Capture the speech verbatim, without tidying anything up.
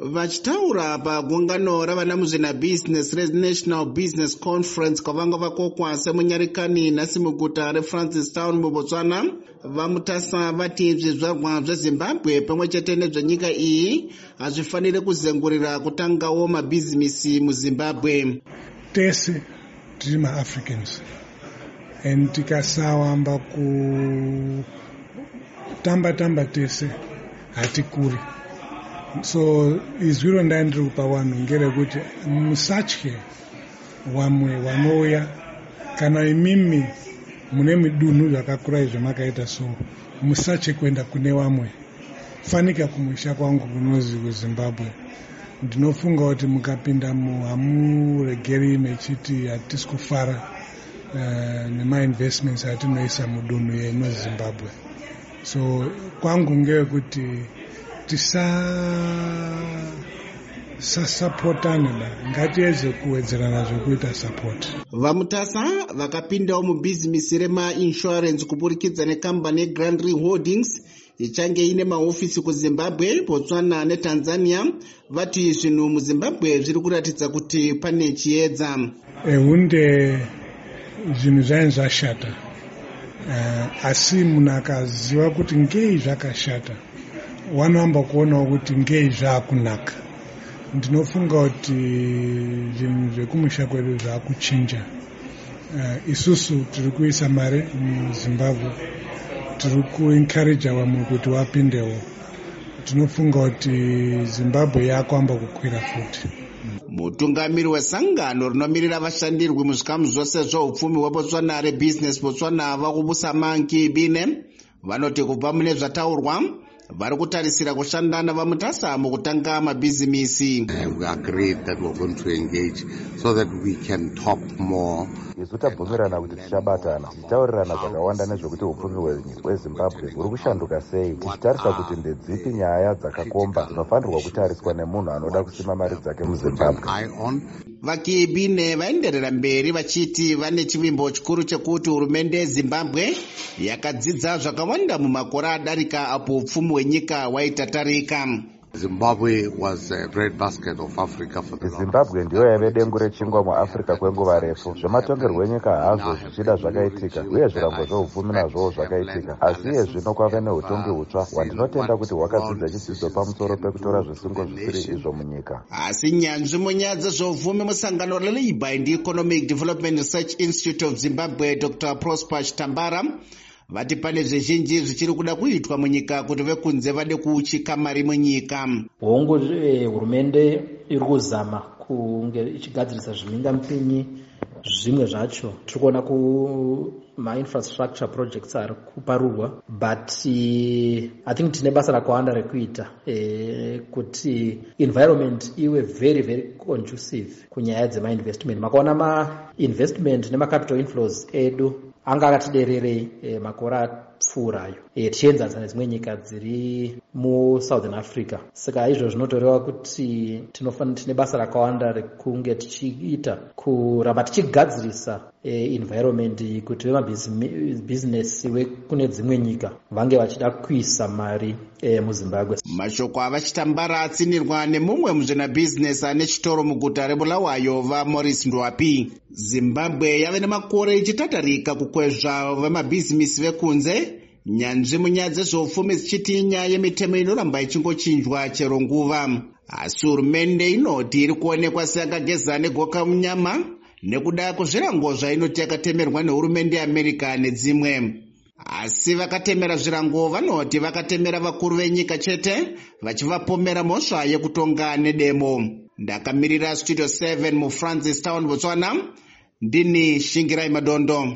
Vachitaura pagungano ravana muzvina business National Business Conference kwavanga vakokwa semunyarikani nhasi muguta reFrancistown muBotswana, vamutasa vati zvizvarwa zveZimbabwe pamwe chete nezvenyika iyi hazvifanire kuzengurira kutangawo mabhizimisi muZimbabwe. Tese tiri maAfricans and tikasawamba kutamba tamba tese hatikuri. So izwi rondandiri kupa vanhu ngerekuti musatye vamwe vanouya kana imimi mune midunhu zvakakura izvo makaita so musatye kuenda kune vamwe. Fanika kumusha kwangu kunozi kuZimbabwe. Ndinofunga kuti mukapindamo hamuregeri mechiti hatisi kufara uh, nema-investments atinoisa mudunhu yeno Zimbabwe. So kwangu ngekuti tisa sasapotana ngatiweze kuwedzerana zvekuita support. Vamutasa vakapindawo mubhizimisi rema-insurance kuburikidza nekambani yeGrandry Holdings ichange ine mahofisi kuZimbabwe, Botswana neTanzania. Vati zvinhu muZimbabwe zviri kuratidza kuti pane chiedza. Ehunde zvinhu zvainge zvashata, uh, asi munhu akaziva kuti ngei zvakashata wanoamba kuonawo kuti ngei zvaakunaka. Ndinofunga kuti zvinhu zvekumusha kwedu zvaakuchinja. Uh, isusu tiri kuisa mari muZimbabwe, tiri kuencourage vamwe kuti vapindewo. Tinofunga kuti Zimbabwe yakuamba kukwira futi. Mutungamiri wesangano rinomiririra vashandirwi muzvikamu zvose zveupfumi hweBotswana reBusiness Botswana vakubusa Manki Bine vanoti kubva mune zvataurwa vari kutarisira kushanda navamutasa mukutanga mabhizimisi. We agreed that we're going to engage so that we can talk more. Isu tabvumirana kuti tichabatana tichitaurirana zvakawanda nezvekuti upfumi hweZimbabwe huri kushanduka sei, tichitarisa kuti ndedzipi nyaya dzakakomba dzinofanirwa kutariswa nemunhu anoda kusima mari dzake muZimbabwe. Vakibine vaenderera mberi vachiti vane chivimbo chikuru chekuti hurumende yeZimbabwe yakadzidza zvakawanda mumakore adarika apo upfumi hwenyika hwaitatarika. Zimbabwe was a breadbasket of Africa for the Zimbabwe ndiyo yaive dengu rechingwa muAfrica kwenguva refu. Zvematongerwo enyika hazvo zvichida zvakaitika uye zvirango zveupfumi nazvowo zvakaitika, asi iye zvino kwave neutongi hutsva hwandinotenda kuti hwakadzidza chidzidzo pamusoro pekutora zvisungo zvisiri izvo munyika. Asi nyanzvi munyaya dzezveupfumi musangano reLabour and Economic Development Research Institute of Zimbabwe Doctor Prosper Chitambara vati pane zvizhinji zvichiri kuda kuitwa munyika kuti vekunze vade kuuchika mari munyika. Hongu hurumende iri kuzama kunge ichigadzirisa zvimhingamupinyi zvimwe zvacho. Tiri kuona kuma-infrastructure projects ari kuparurwa, but uh, I think tine basa rakawanda rekuita eh, kuti environment iwe very very conducive kunyaya dzema-investment. Makaona ma-investment nema-capital inflows edu anga akatidererei eh, makore apfuurayo eh, tichienzanisa nedzimwe nyika dziri muSouthern Africa. Saka izvo zvinotoreva kuti tinofanira tine basa rakawanda rekunge tichiita kuramba tichigadzirisa eh, environment kuti vemabhizinesi vekune dzimwe nyika vange vachida kuisa mari eh, muZimbabwe. Mashoko avachitambara atsinirwa nemumwe muzvina business ane chitoro muguta reBulawayo vaMorris Ndwapi. Zimbabwe yave nemakore ichitatarika kukwezva vemabhizimisi vekunze, nyanzvi munyaya dzezveupfumi dzichiti nyaya yemitemo inoramba ichingochinjwa chero nguva. Asi hurumende inoti iri kuonekwa seyakageza negoka munyama nekuda kwezvirango zvainoti yakatemerwa nehurumende yeAmerica nedzimwe. Asi vakatemera zvirango vanoti vakatemera vakuru venyika chete vachivapomera mhosva yekutonga nedemo. Ndakamirira Studio seven muFrancistown Botswana, ndini Shingirai Madondo.